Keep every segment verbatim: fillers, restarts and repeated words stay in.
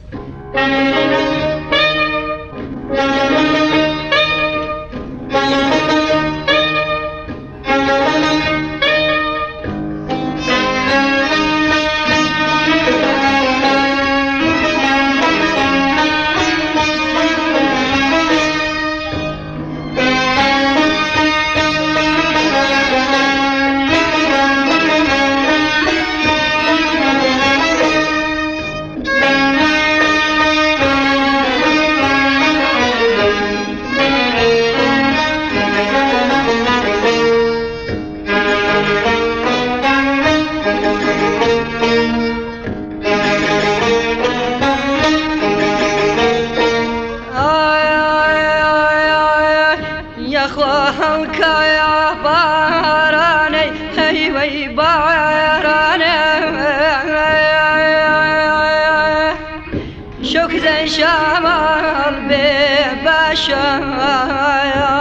خواهك يا باراني هيوي باراني شوك زي شمال ببشايا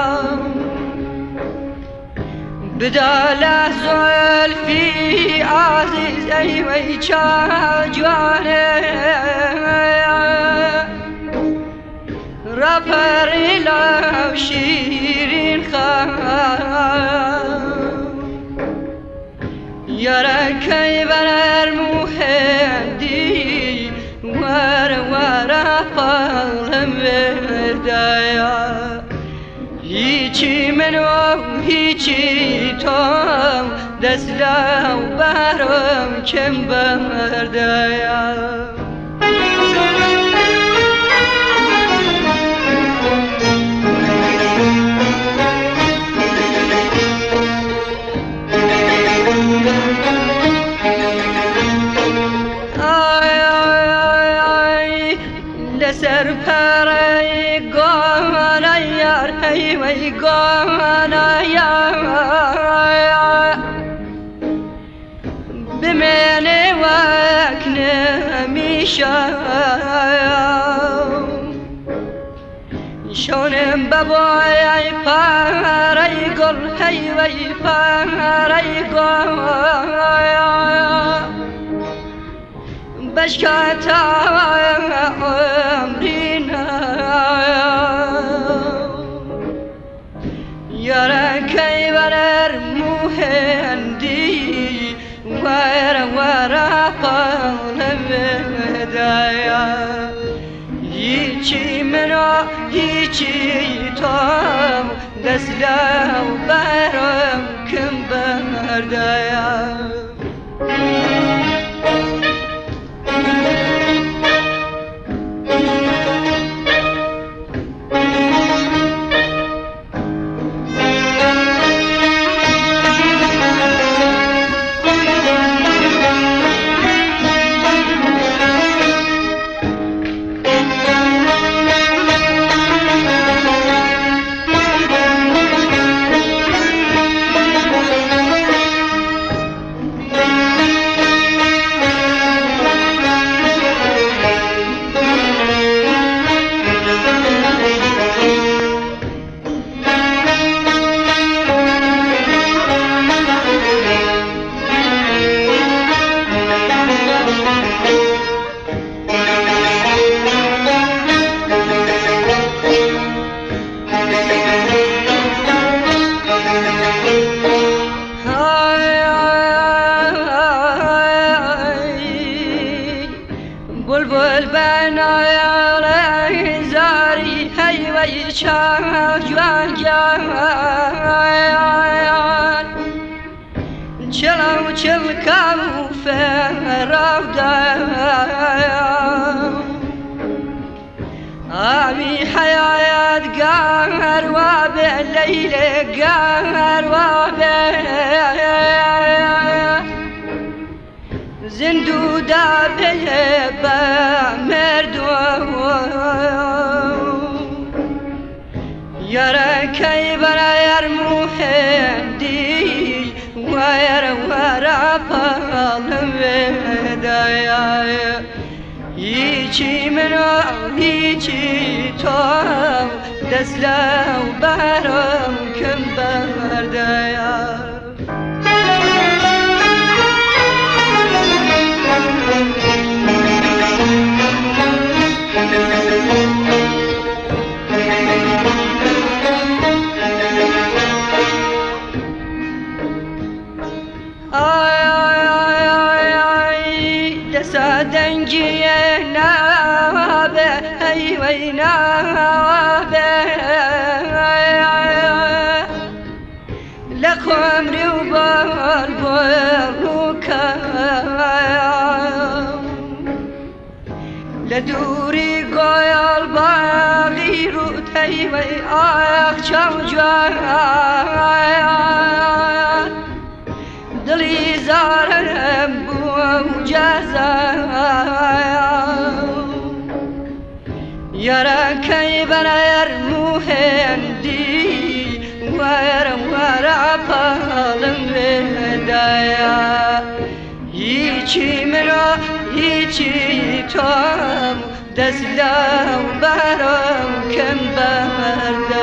بداله زلفي عزيز هيوي جواني رفري لو شيرين خام يا كيف المهدي ور ور فالم بدايا هيچی منو هيچی تو دستلو برم کم بردایا لسر پرای گانا یار هیوی گانا یار بمنی وک نمیشم شونم بابای پرای گل هیوی پرای گل بشکت عمرینا یارا کی برر مهندی ور ور قلب دایا هیچی منو هیچی تو دستلو برم کم بردایا بلبل بنای زاری هیوی چار جوان جان چلو چل کم فراب دایم آبی حیات گار و به لیل گار و به زندو دا به مردو یارا کی برای مهندی ویر ورا پالم بدایا هیچی منو هیچی تو دستلو برم کم بردایا Thank you. وينا لقمري وبالبوك لدوري قايل باغي روتي وياك شوجان دلي زارم بو جزايا يرى كيبنا يرمو هندي ويرم ورابالم لهدايا يجي مرا يجي توم دزلا وبرم كم بردا